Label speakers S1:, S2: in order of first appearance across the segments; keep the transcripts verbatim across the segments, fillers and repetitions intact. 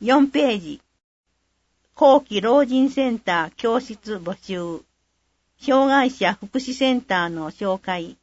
S1: よんページ。後期老人センター教室募集。障害者福祉センターの紹介。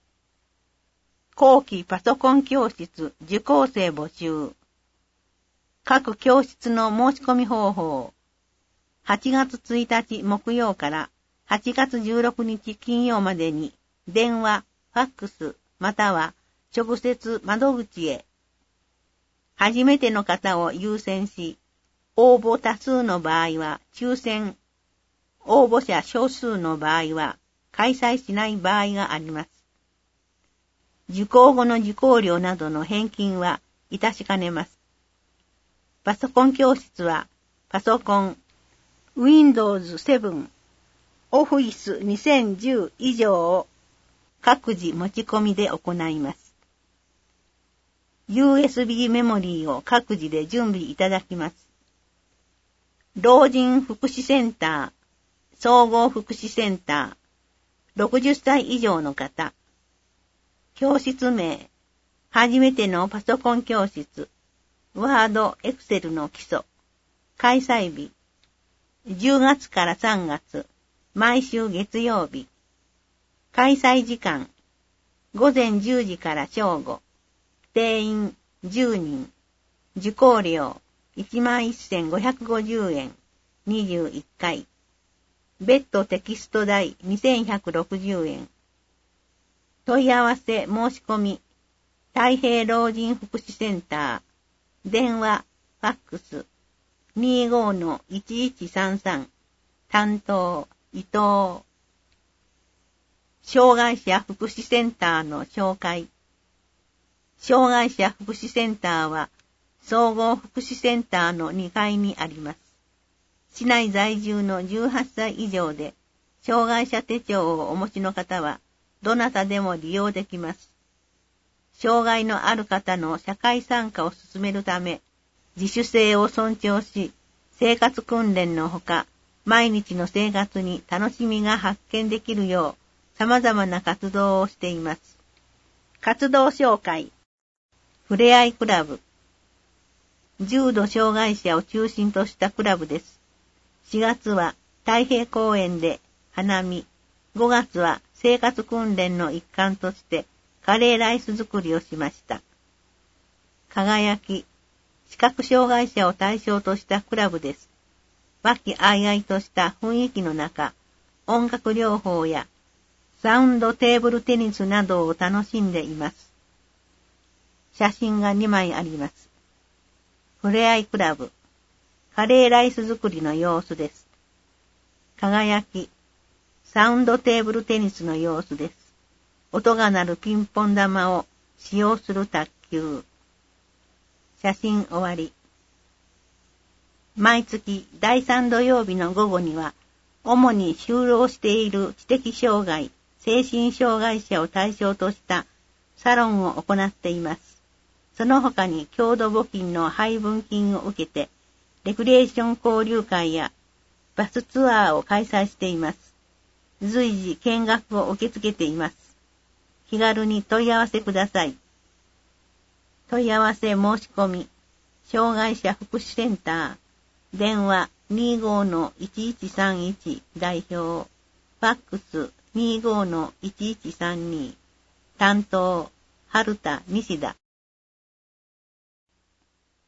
S1: 後期パソコン教室受講生募集。各教室の申し込み方法。はちがつついたち木曜からはちがつじゅうろくにち金曜までに電話、ファックスまたは直接窓口へ。初めての方を優先し、応募多数の場合は抽選、応募者少数の場合は開催しない場合があります。受講後の受講料などの返金はいたしかねます。パソコン教室はパソコン、ウィンドウズセブン、オフィスにせんじゅう以上を各自持ち込みで行います。ユーエスビー メモリーを各自で準備いただきます。老人福祉センター、総合福祉センター、ろくじゅっさい以上の方。教室名、初めてのパソコン教室、ワード、エクセルの基礎。開催日、じゅうがつからさんがつ、毎週月曜日。開催時間、ごぜんじゅうじから正午。定員じゅうにん。受講料いちまんせんごひゃくごじゅうえん。にじゅういっかい。別途テキスト代にせんひゃくろくじゅうえん。問い合わせ申し込み。太平老人福祉センター。電話、ファックス。にじゅうごのいちいちさんさん。担当、伊藤。障害者福祉センターの紹介。障害者福祉センターは、総合福祉センターのにかいにあります。市内在住のじゅうはっさい以上で、障害者手帳をお持ちの方は、どなたでも利用できます。障害のある方の社会参加を進めるため、自主性を尊重し、生活訓練のほか、毎日の生活に楽しみが発見できるよう、様々な活動をしています。活動紹介。ふれあいクラブ。重度障害者を中心としたクラブです。しがつは太平公園で花見、ごがつは生活訓練の一環としてカレーライス作りをしました。輝き、視覚障害者を対象としたクラブです。和気あいあいとした雰囲気の中、音楽療法やサウンドテーブルテニスなどを楽しんでいます。写真がにまいあります。ふれあいクラブ、カレーライス作りの様子です。輝き、サウンドテーブルテニスの様子です。音が鳴るピンポン玉を使用する卓球。写真終わり。毎月だいさん土曜日の午後には、主に就労している知的障害、精神障害者を対象としたサロンを行っています。その他に郷土募金の配分金を受けて、レクリエーション交流会やバスツアーを開催しています。随時見学を受け付けています。気軽に問い合わせください。問い合わせ申し込み、障害者福祉センター、電話にじゅうごのいちいちさんいち代表、ファックスにじゅうごのいちいちさんに、担当、春田西田。